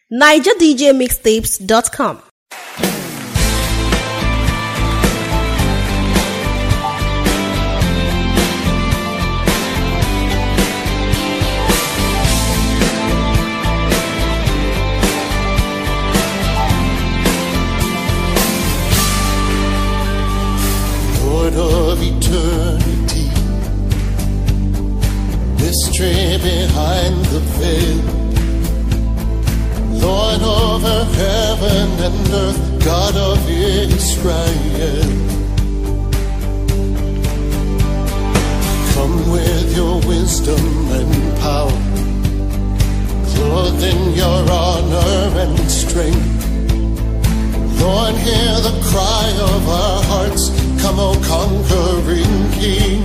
NigerDJMixtapes.com. Lord of eternity, mystery behind the veil, Lord over heaven and earth, God of Israel. Come with your wisdom and power, clothed in your honor and strength. Lord, hear the cry of our hearts. Come, O conquering King.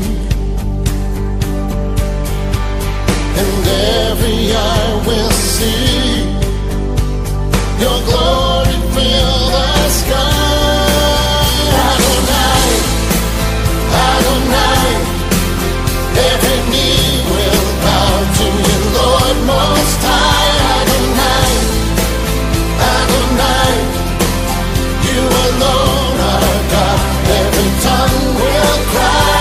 And every eye will see your glory fill the sky. Adonai, Adonai, every knee will bow to you, Lord Most High. Adonai, Adonai, you alone are God. Every tongue will cry,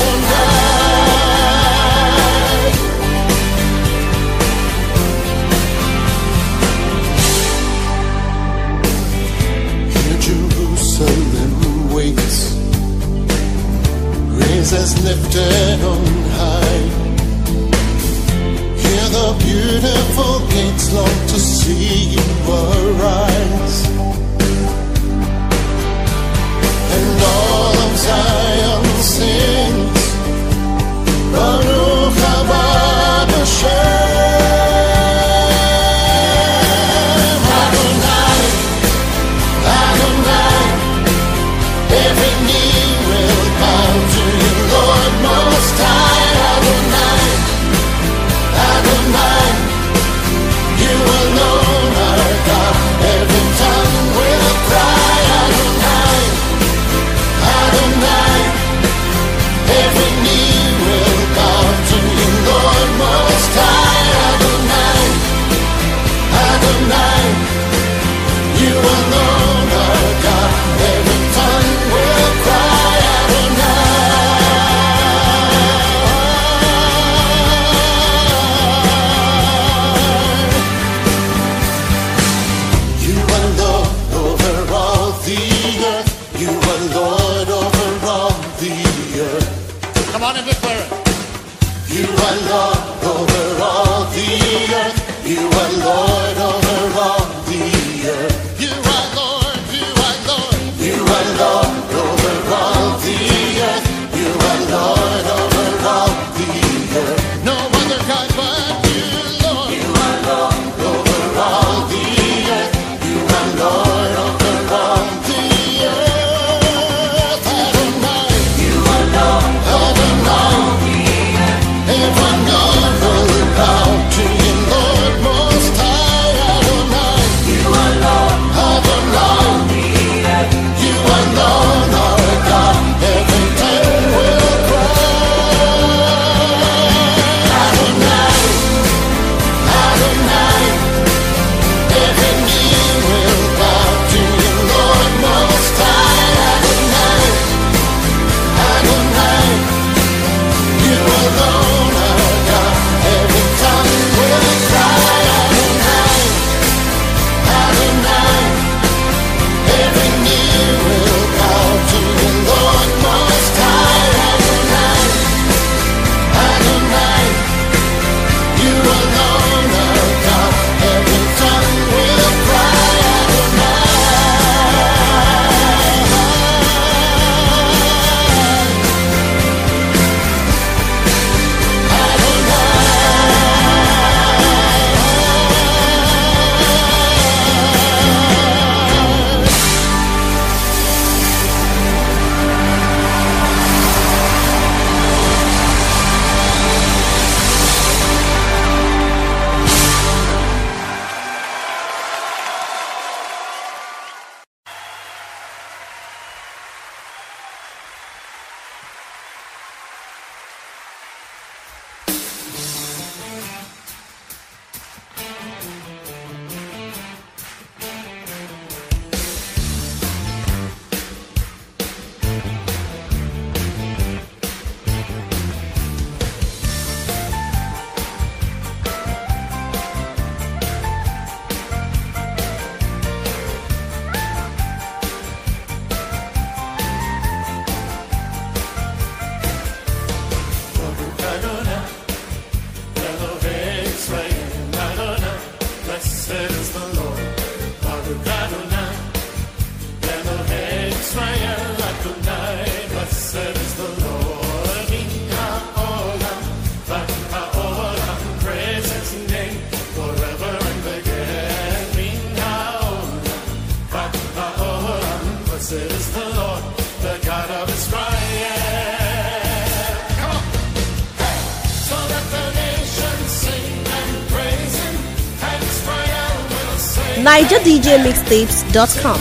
Adonai. Here Jerusalem waits, praises lifted on high. Here the beautiful gates long to see you arise. And all of Zion sings, Baruch haba b'Shem. Adonai, Adonai, every knee will bow to you, Lord Most High. Adonai, Adonai, you alone are God. Every tongue will cry, Adonai, Adonai, every knee will bow to you, Lord Most High. Adonai, Adonai, you alone are God. Every tongue will cry, Adonai. You are Lord over all the earth. You are Lord over all the earth. Come on and declare it. You are Lord over all the earth. You are Lord over all the earth. You are Lord, you are Lord. You are Lord over all the earth. You are Lord over all the earth. No other God but you, Lord. You are Lord over all the earth. You are Lord over all the earth. Adonai, you are Lord over all the earth. Every knee will bow to you, Lord Most High. blessed is the Lord, Baruch Adonai, Elohei Israel Adonai, blessed is the Lord, Min ha'olam, Vad ha'olam, praise his name, forever and again, Min ha'olam, Vad ha'olam, blessed is the Lord, the God of Israel. NigerDJMixtapes.com.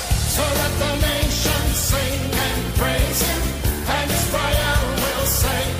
So let the nations sing and praise him, and Israel will say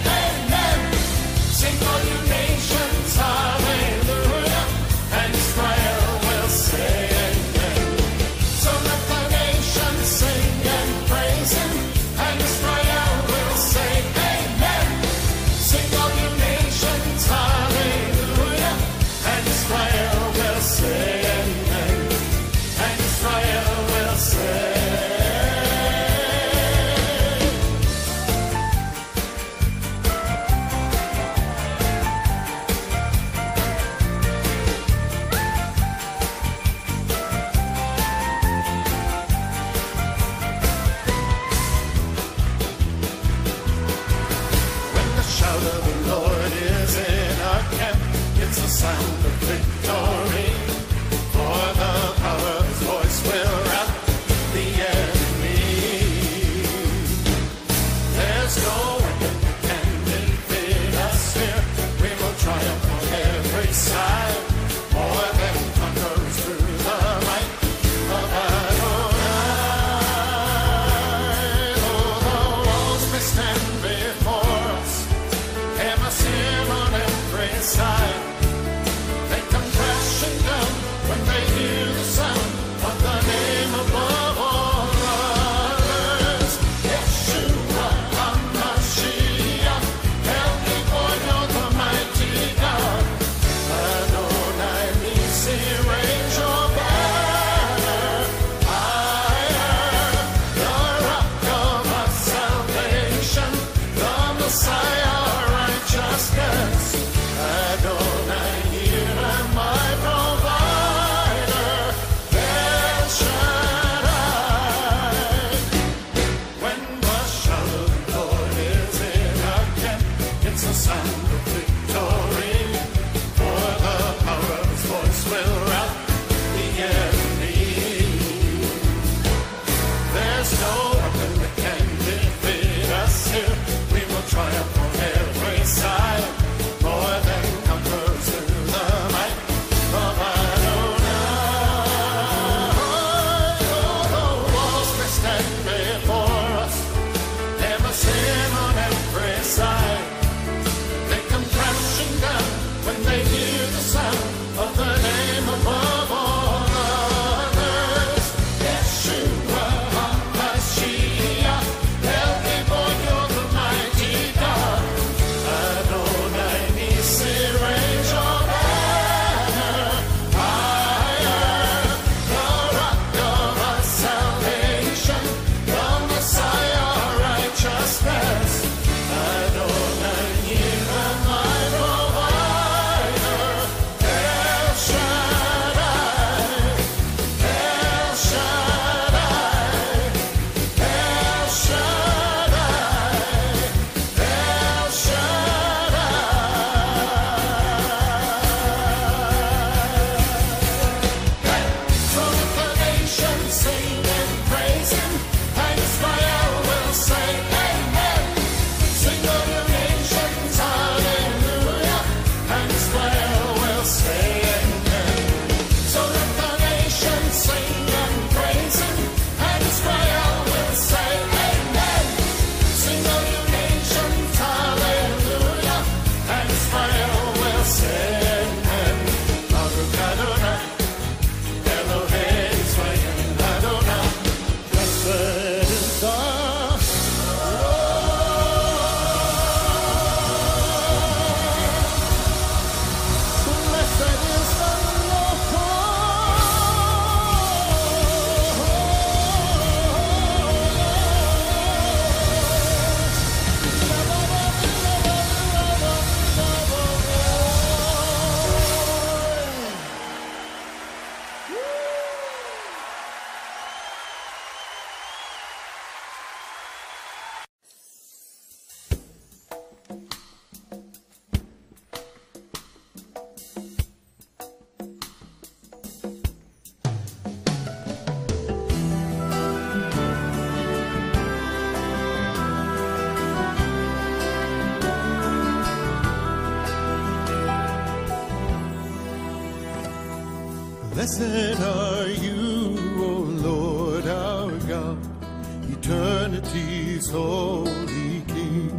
Blessed are you, O Lord our God, eternity's holy King.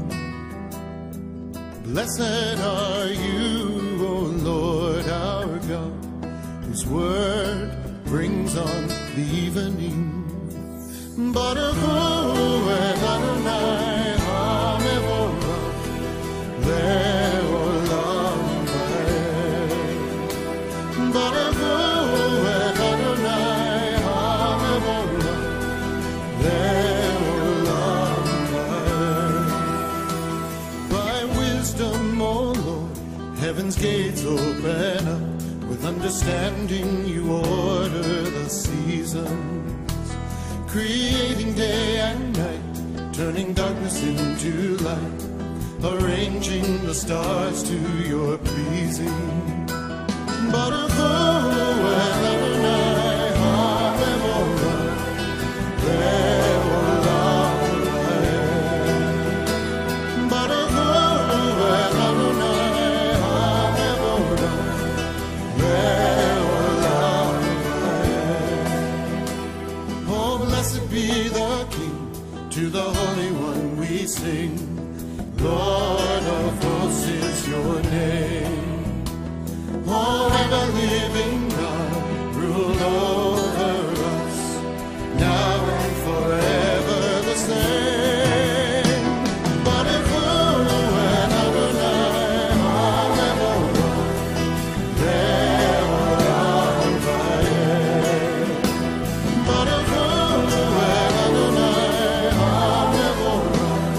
Blessed are you, O Lord our God, whose word brings on the evening. Baruch hu Adonai HaMevorach Le'olam Va'ed. Baruch hu Adonai HaMevorach Le'olam Va'ed. By wisdom, O Lord, heaven's gates open up. With understanding you order the seasons, creating day and night, turning darkness into light, arranging the stars to your pleasing. Baruch hu Adonai HaMevorach Le'olam Va'ed. Baruch hu Adonai HaMevorach Le'olam Va'ed. Oh, blessed be the King, to the Holy One we sing. Lord of hosts is your name. Oh, ever-living God, rule over us, now and forever the same. Baruch hu Adonai HaMevorach Le'olam Va'ed. Baruch hu Adonai HaMevorach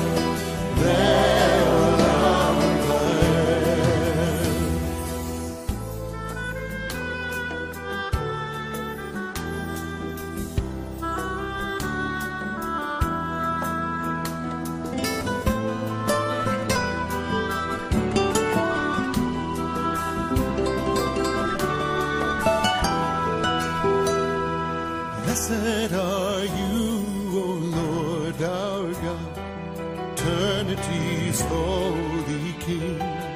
Le'olam Va'ed. Blessed are you, O Lord our God, eternity's holy King.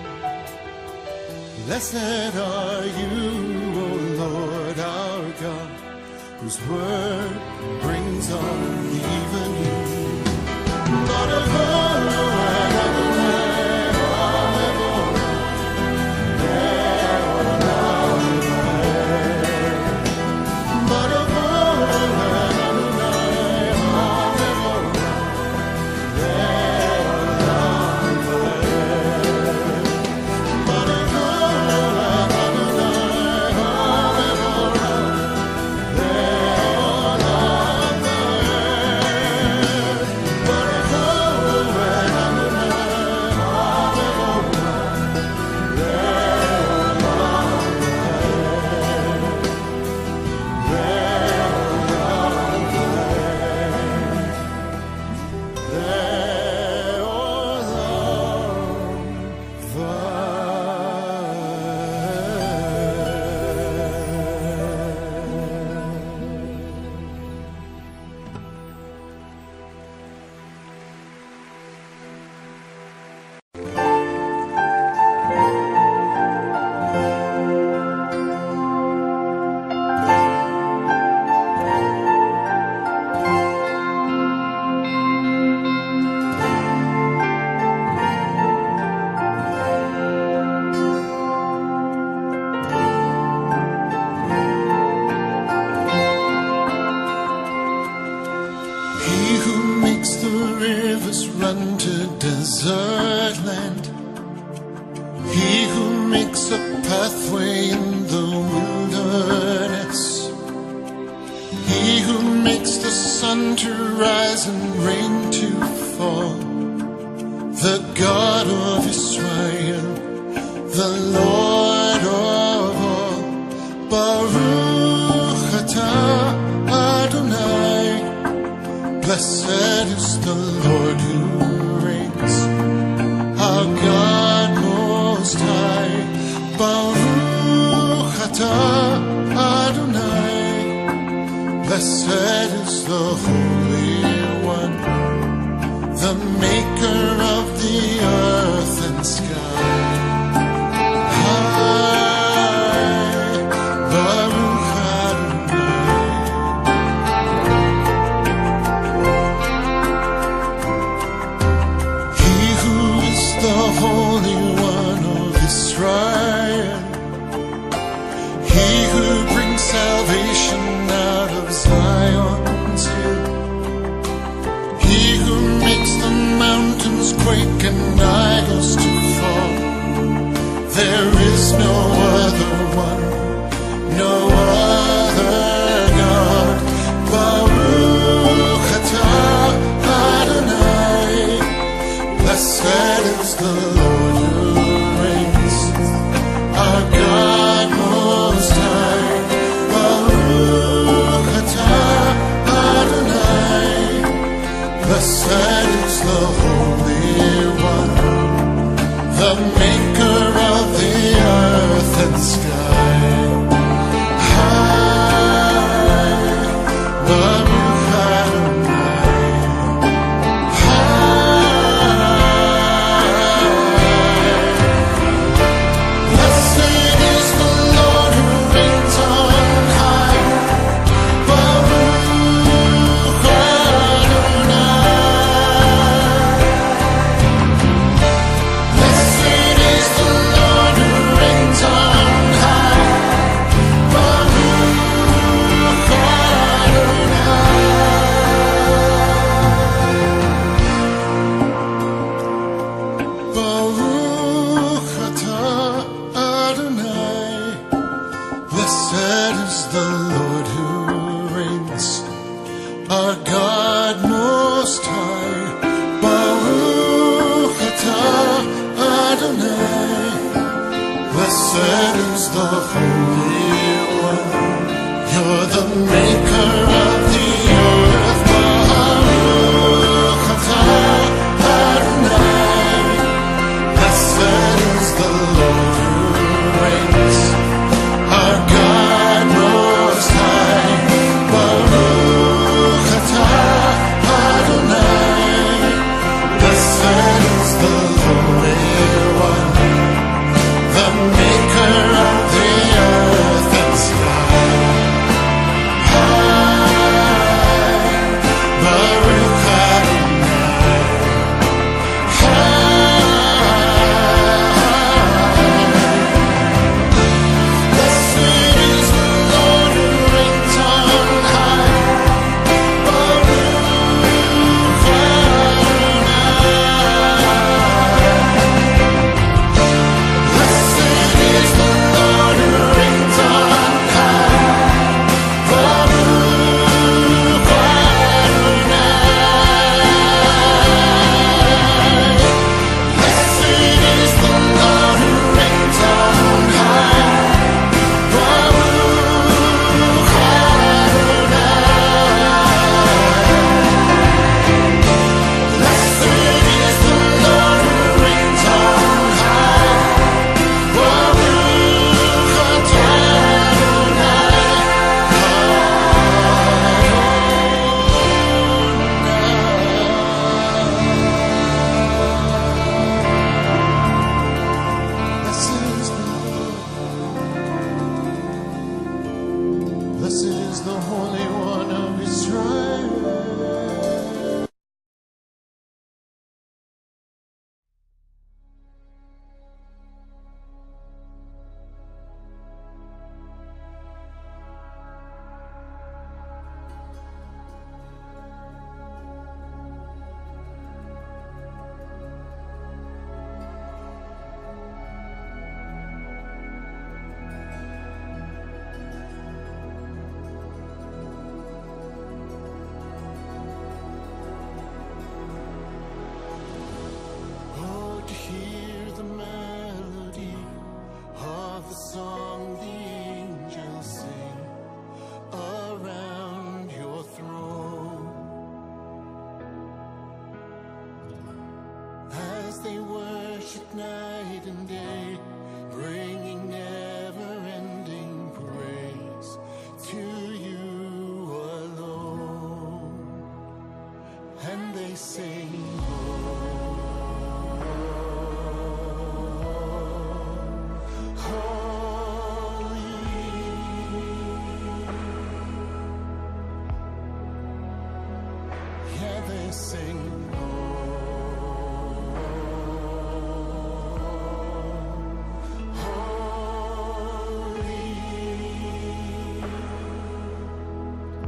Blessed are you, O Lord our God, whose word brings on the evening. Baruch hu Adonai HaMevorach Le'olam Va'ed. Baruch hu Adonai HaMevorach Le'olam Va'ed. Baruch hu Adonai HaMevorach Le'olam Va'ed. Baruch hu run to desert land. He who makes a pathway in the wilderness. He who makes the sun to rise and rain to fall. The God of Israel, the Lord of all. Baruch atah Adonai. Blessed is the Lord who reigns, our God most high. Baruch atah Adonai. Blessed is the Holy One, the maker of the earth and sky. Baruch mountains quake and idols to fall. There is no other one, no other God. Baruch atah Adonai, blessed is the Lord who reigns, our God most high. Baruch atah Adonai, blessed is the Holy One, the maker of the earth and sky. High, Baruch Adonai. High, blessed is the Lord who reigns on high. Baruch Adonai. Blessed is the Lord who reigns on high. Baruch Adonai. Baruch atah Adonai. Blessed is the Lord who reigns, our God most high. Baruch atah Adonai, blessed is the Holy One. You're the maker of the earth. Baruch atah Adonai, blessed is the Lord who reigns, our God most high. Baruch atah Adonai, blessed is the Holy One, the maker of the earth and sky. High, Baruch Adonai. High, blessed is the Lord who reigns on high. Baruch Adonai. Blessed is the Lord who reigns on high. Baruch Adonai. Blessed is the Lord who reigns on high. Baruch Adonai. Blessed is the Lord who reigns on high. Baruch Blessed is the Holy One of Israel. Oh, to hear the melody of the song the angels sing around your throne, as they worship night and day, bringing never-ending praise to you alone. And they sing, holy. Yeah, they sing,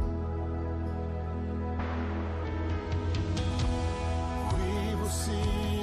holy. We will sing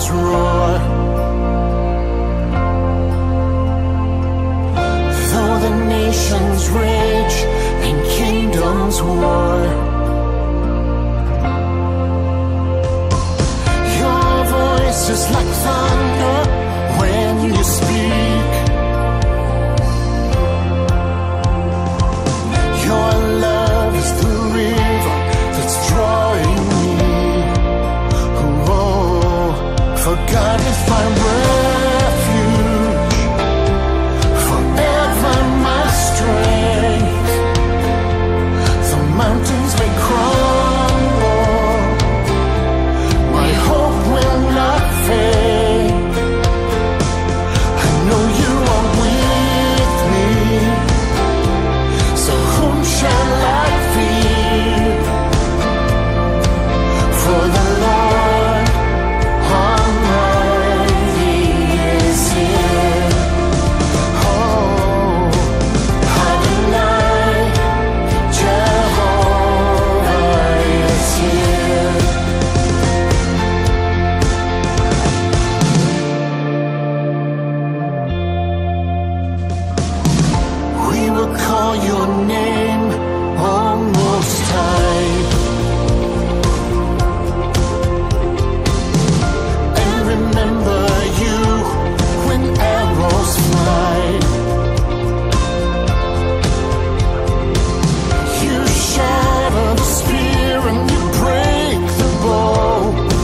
lions roar. Though the nations rage and kingdoms war, your voice is like thunder when you speak. Your love is the river that's drawing me. Oh, for God is my refuge, forever my strength. The mountains may crumble, my hope will not fade. I know you are with me, so whom shall I fear? For the Lord Almighty is here. Oh, Adonai, Jehovah is here. We will call your name, O Most High, and remember you when arrows fly. You shatter the spear and you break the bow.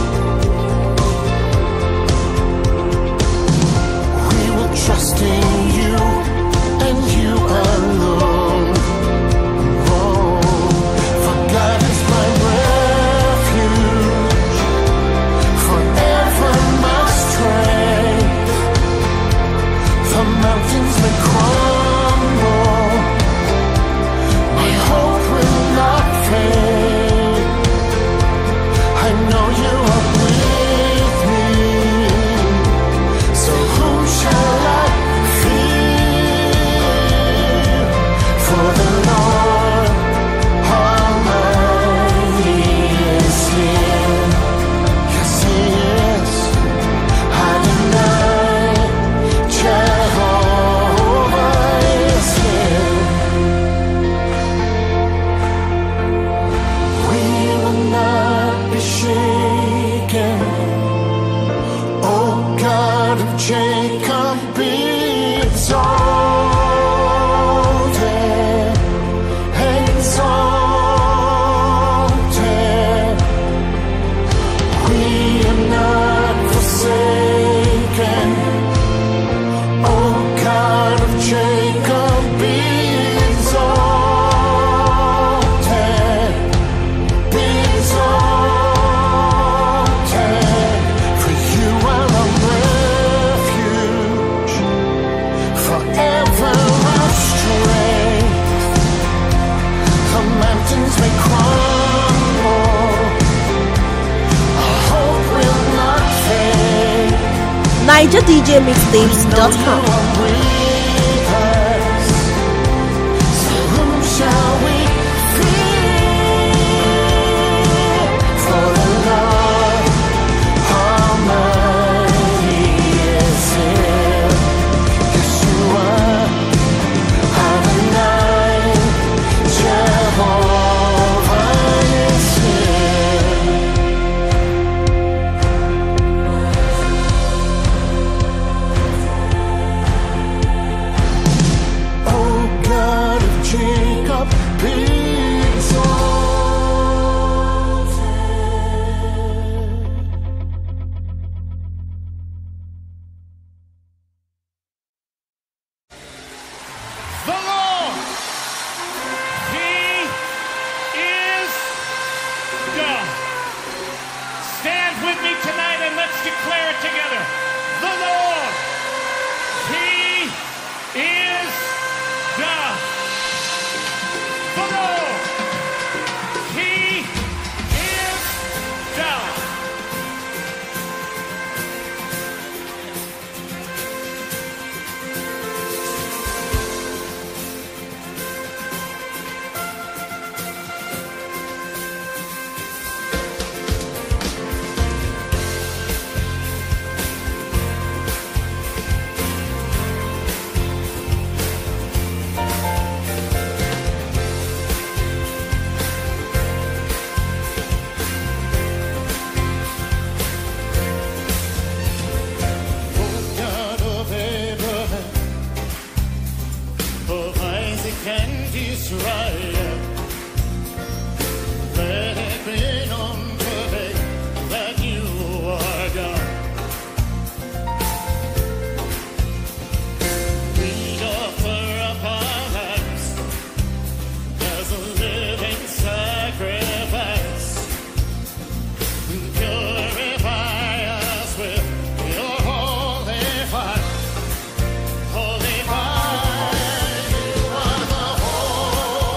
We will trust in you and you alone. Oh, for God is my refuge, forever my strength. The mountains may crumble, my hope will not fade. I know you are with me, so whom shall I fear? For the Lord Almighty is here. Yes, He is. Adonai, Jehovah is here. We will not be shaken. Oh God of Jacob, be exalted, exalted. We are not forsaken. Oh God of Jacob, be exalted, be exalted. For you are a refuge, forever our strength. The mountains may crumble, our hope will not fade. NigerDJMixtapes.com. So whom shall we fear? For the Lord Almighty is here. Yeshua, Adonai, Jehovah is here. Oh God of Jacob, be exalted. The Lord, He is God. Stand with me tonight and let's declare it together. The Lord, He is God. The Lord, He is God. Israel. Let it be known today that you are God. We offer up our lives as a living sacrifice. Purify us with your holy fire. Holy fire, you are the Holy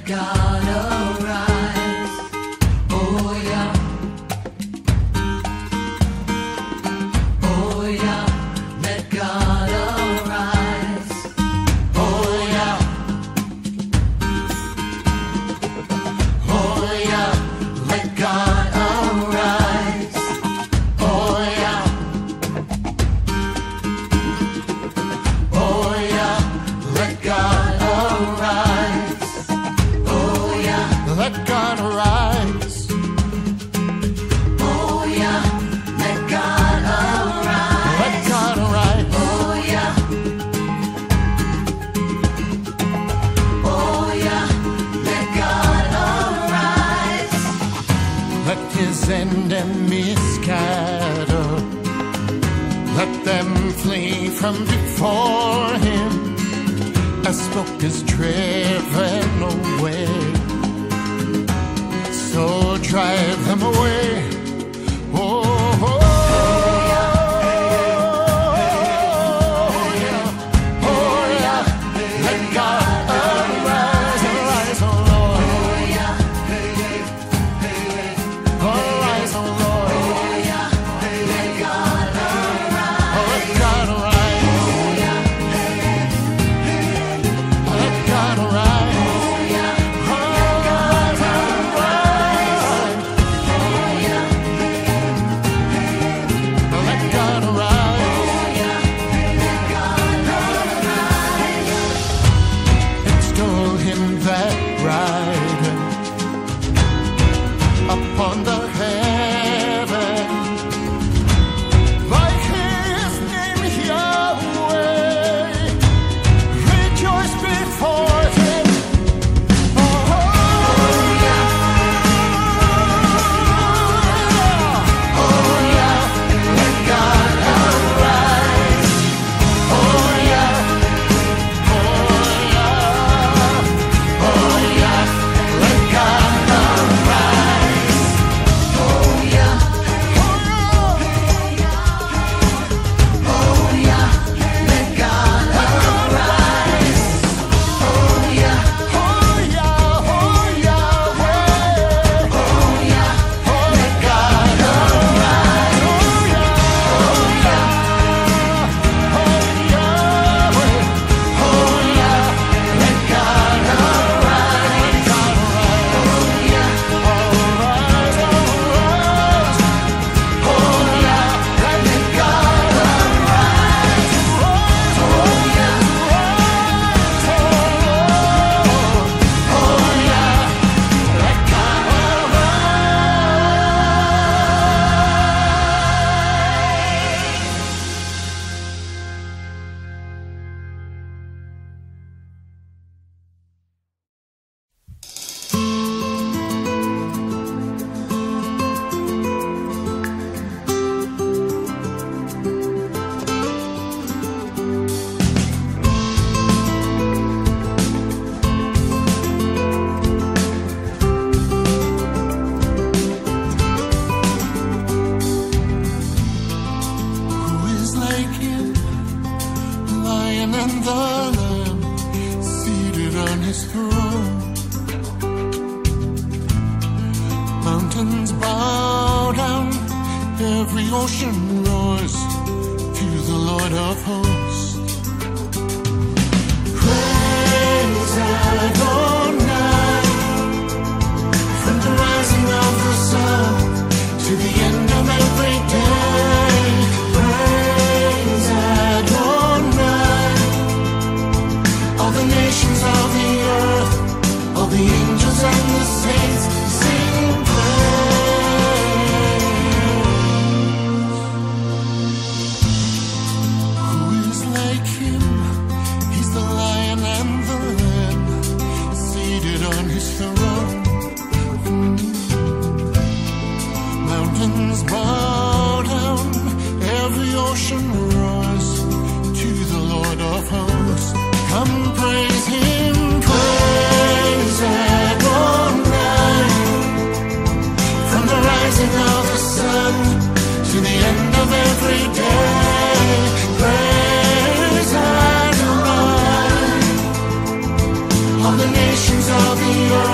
God arise. Oh yeah. Oh yeah. Let God arise. Oh yeah. Oh yeah. Let God arise. Oh yeah. Oh yeah. Let God arise. Oh yeah. Let God arise. Oh yeah. Let God arise. Let God arise. Oh yeah. Oh yeah. Let God arise. Let his enemies scatter. Let them flee from before him. As smoke is driven away, so drive them away. Oh, oh, yeah. Oh, yeah. Let God arise, arise, oh Lord. Arise, oh Lord. Let God arise. Oh, let God arise. Let God arise. Let God arise. Extol him that rideth upon the heaven. By his name Yahweh, rejoice before him. Oh, yeah. Oh, yeah. Let God arise. Oh, yeah. Oh, yeah. Oh, yeah. Let God arise. Oh yeah. Oh yeah. Let God arise. Oh yeah. Oh, yeah. Oh, Yahweh. Oh yeah. Let God arise. Oh, yeah. Oh, Yahweh. Oh, yeah. Let God arise. God arise. Arise, arise. Oh, yeah. Let God arise. Oh, yeah. Oh, yeah. Let God Who is like him, the Lion and the Lamb, seated on his throne? Mountains bow down, every ocean roars to the Lord of hosts. Praise Adonai, from the rising of the sun to the end of every day. Praise Adonai. All the nations of the earth, all the angels and the saints sing praise. Who is like him? He's the Lion and the Lamb, seated on his throne. Mountains bow down, every ocean roars to the Lord of hosts. Come praise him, praise Adonai. From the rising of the sun to the end of every day. Praise Adonai. All the nations of the earth,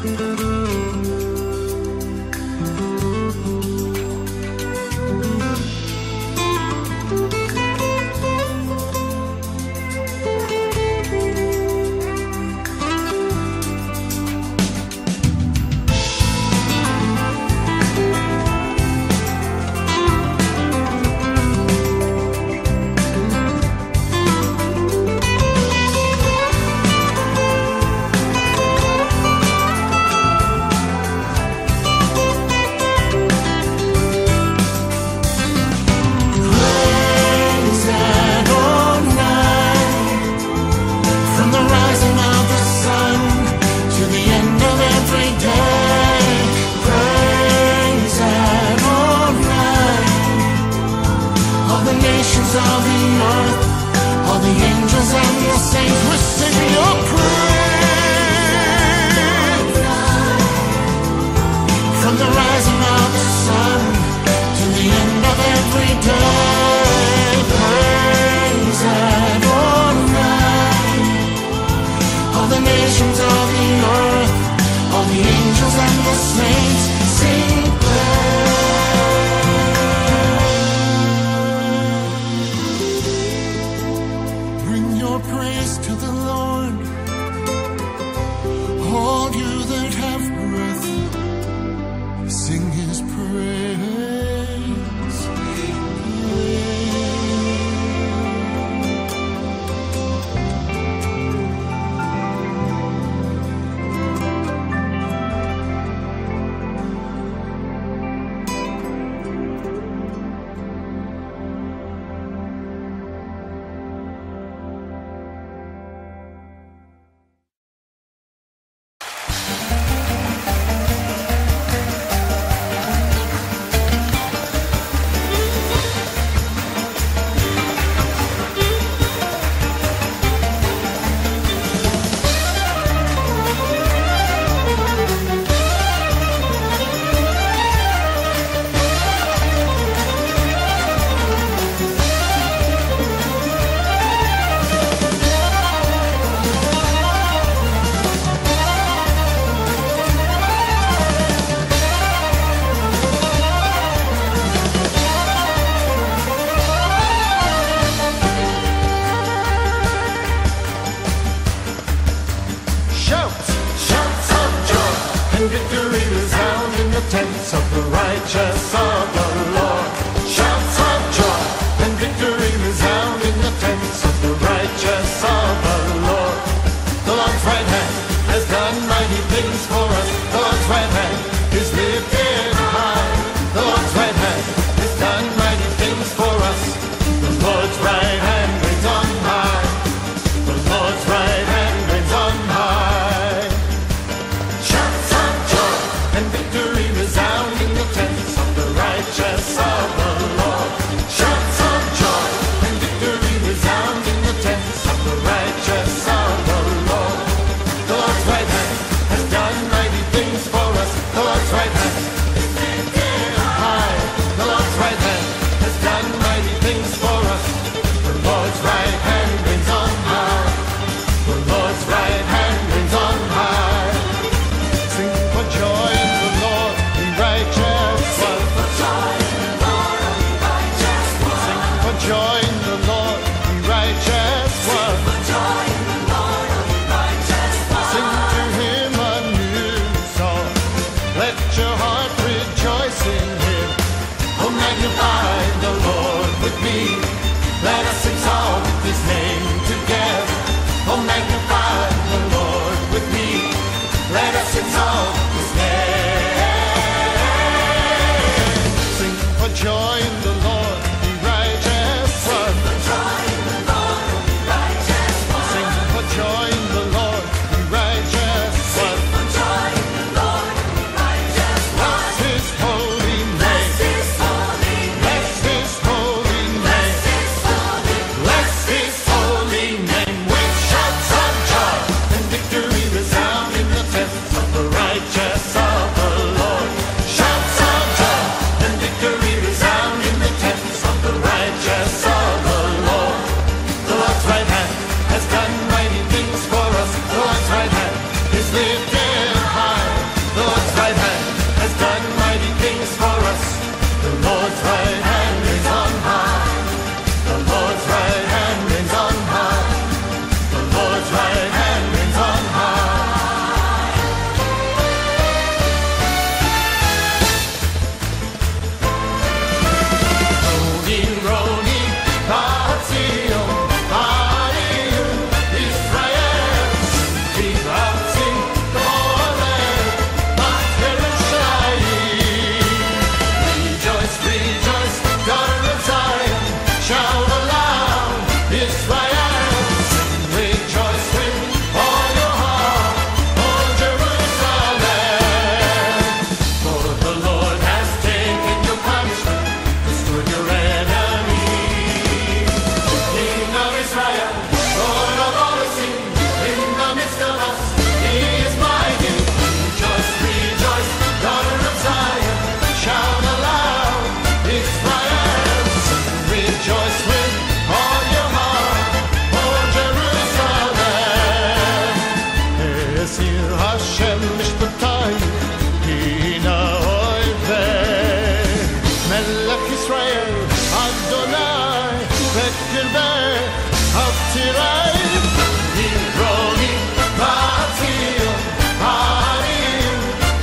Things for us.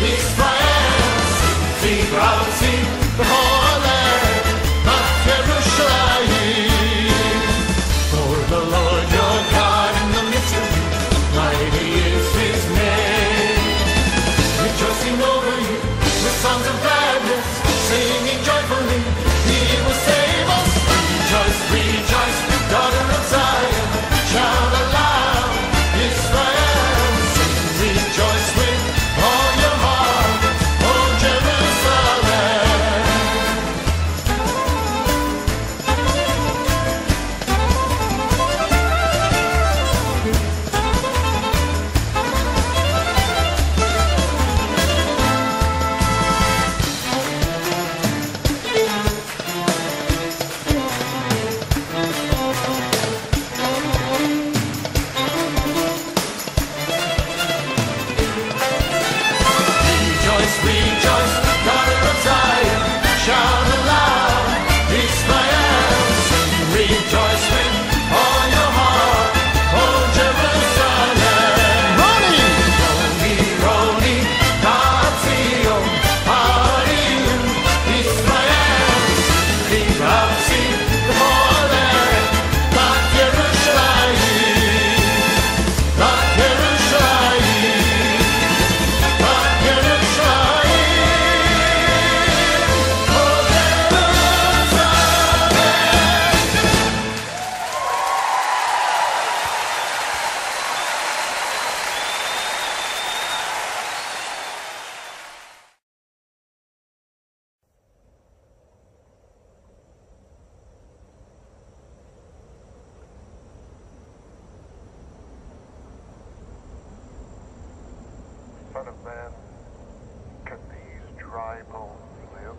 Israel, sing proud, sing the Holy, not Yerushalayim. For the Lord your God in the midst of you, mighty is his name. Rejoicing over you with songs of gladness, singing joyfully, he will save us. Rejoice, rejoice, daughter of Zion, shout aloud, Israel, sing, rejoice with all your heart, oh Jerusalem. Rejoice, rejoice, daughter of Zion, shout aloud, Israel, sing, rejoice with all your heart, oh Jerusalem. Roni, Roni, Zion, Harim, Israel, sing proud, sing the Holy, not Yerushalayim, not Yerushalayim, not Yerushalayim, oh Son of man, can these dry bones live?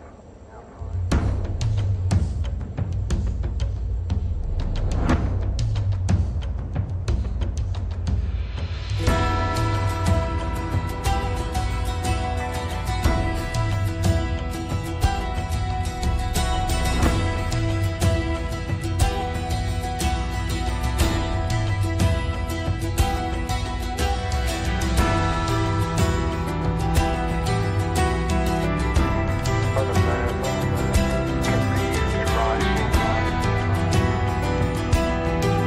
Son of man, can these dry bones live?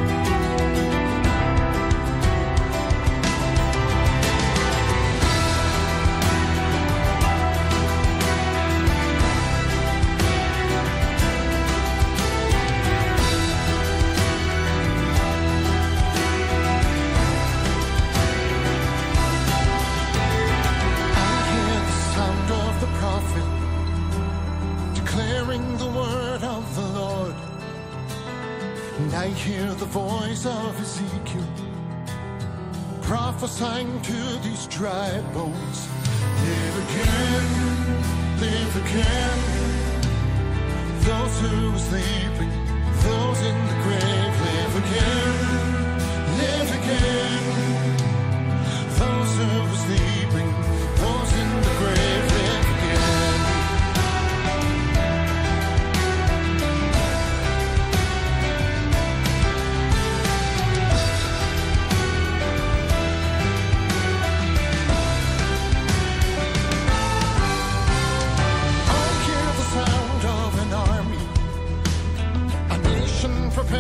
I hear the sound of the prophet declaring the word of the Lord. And I hear the voice of Ezekiel prophesying to these dry bones. Live again, live again. Those who are sleeping, those in the grave, live again, live again. Those who are sleeping, those in the grave, live again. I hear the sound of an army, a nation prepared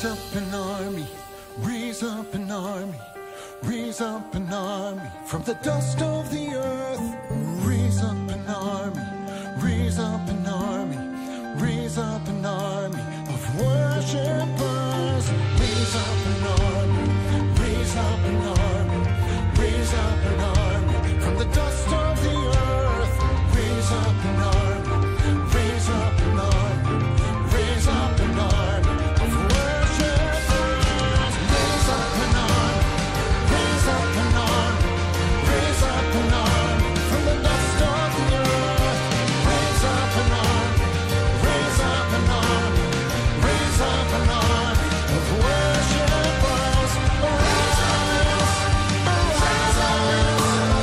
Raise up an army, raise up an army, raise up an army from the dust of the earth. Raise up an army, raise up an army, raise up an army of worshipers. Raise up an army, raise up an army, raise up an army from the dust of the earth. Raise up an army, raise up an army, raise up an army of worshipers. Raise up an army, raise up an army, raise up an army from the dust of the earth. Raise up an army, raise up an army, raise up an army of worshipers. Arise, arise, arise,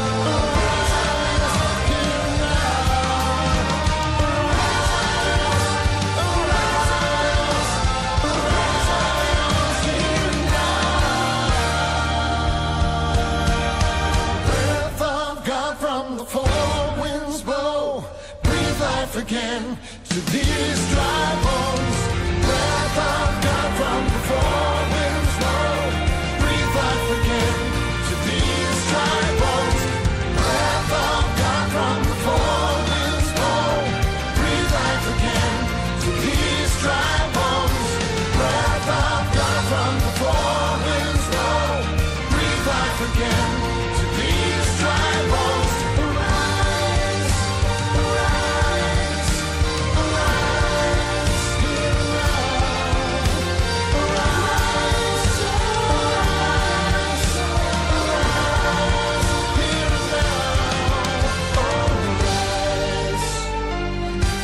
here now. Breath of God from the four winds blow. Breathe life again to these dry bones. Breath of God from the four winds blow. Breathe life again to these dry bones. Breath of God from the four winds blow. Breathe life again to these dry bones. Breath of God from the four winds blow. Breathe life again to these dry bones. Arise, arise, arise, here now. Arise, arise, arise, here now. Arise.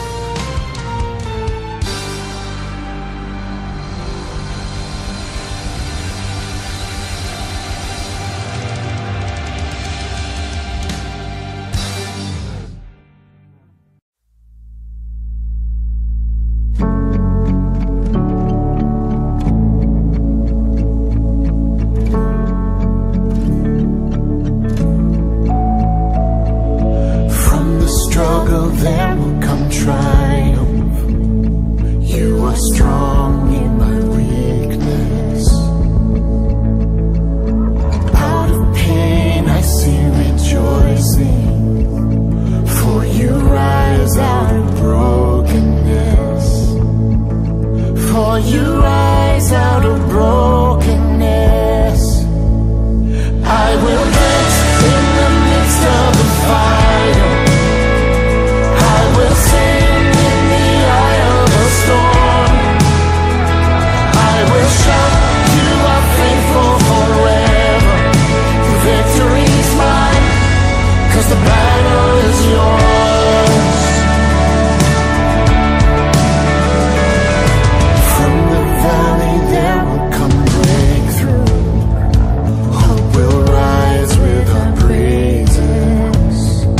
From the struggle there will come triumph. You are strong in my weakness. Out of pain I see rejoicing, for you rise out of brokenness. For you rise out of brokenness. I will dance in the midst of the fire. I will sing in the eye of a storm. I will shout, you are faithful forever. The victory's mine, 'cause the battle is yours. From the valley there will come breakthrough. Hope will rise with our praises.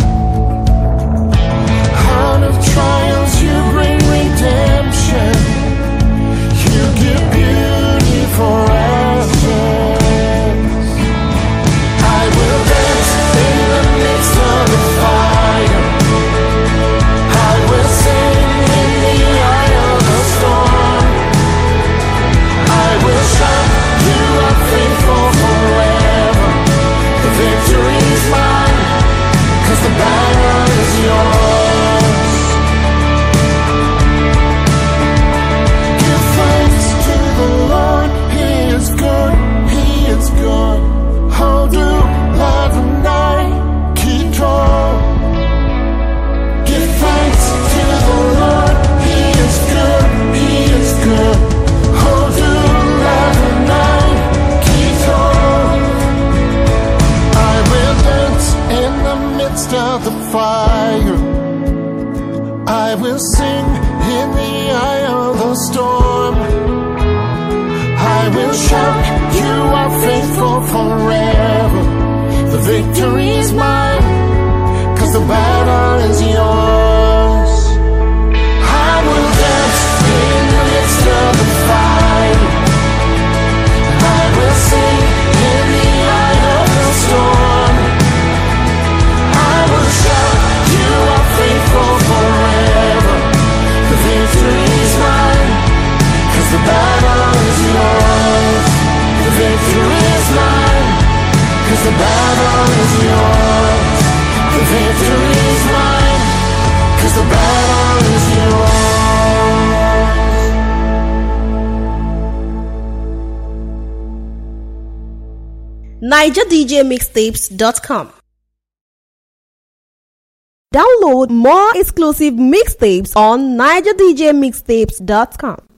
Out of trials you bring redemption. You give beauty for ashes. I will dance in the midst of the fire. I will sing in the eye of the storm. I will shout, you are faithful forever. The victory's mine, 'cause the battle is yours. Give thanks to the Lord, He is good, He is good. Hold you live and night, keep tall. Give thanks to the Lord, He is good, He is good. Hold you live and night, keep tall. I will dance in the midst of the fire. I will sing in the eye of the storm. I will shout, you are faithful forever. The victory's mine, 'cause the battle is yours. I will dance in the midst of the fire. I will sing in the eye of the storm. I will shout, you are faithful forever. The victory's mine, 'cause the battle is is yours. The victory is mine, 'cause the battle is yours. NigerDJMixtapes.com. Download more exclusive mixtapes on NigerDJMixtapes.com.